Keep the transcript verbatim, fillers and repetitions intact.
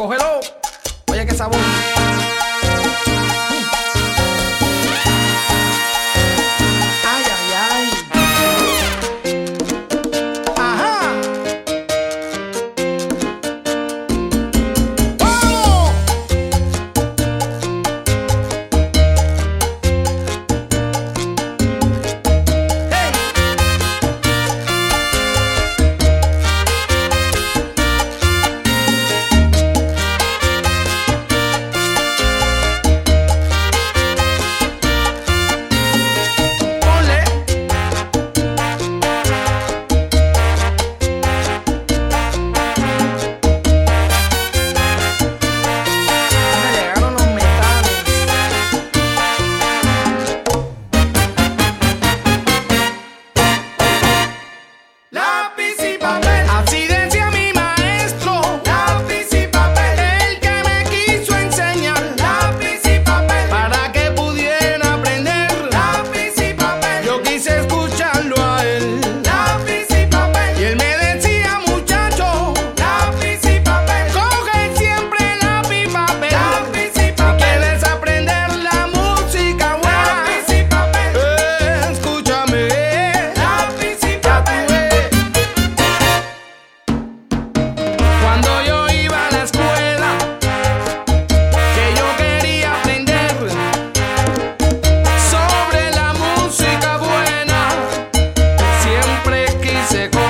Cógelo. Oye, qué sabor. Ay, ay, ay. Ajá. ¡Vamos! ¡Hey! Ponle. Mira, llegaron los metales. Lápiz y papel. Así decía mi maestro. Lápiz y papel. El que me quiso enseñar. Lápiz y papel. Para que pudiera aprender. Lápiz y papel. Yo quise escucharlo a él. Lápiz y papel. Y él me decía, muchacho. Lápiz y papel. Coge siempre lápiz y papel. Lápiz y papel. Si quieres aprender la música buena. Lápiz y papel. Eh, escúchame. Lápiz y papel. Cuando yo iba a la escuela, que yo quería aprender sobre la música buena, siempre quise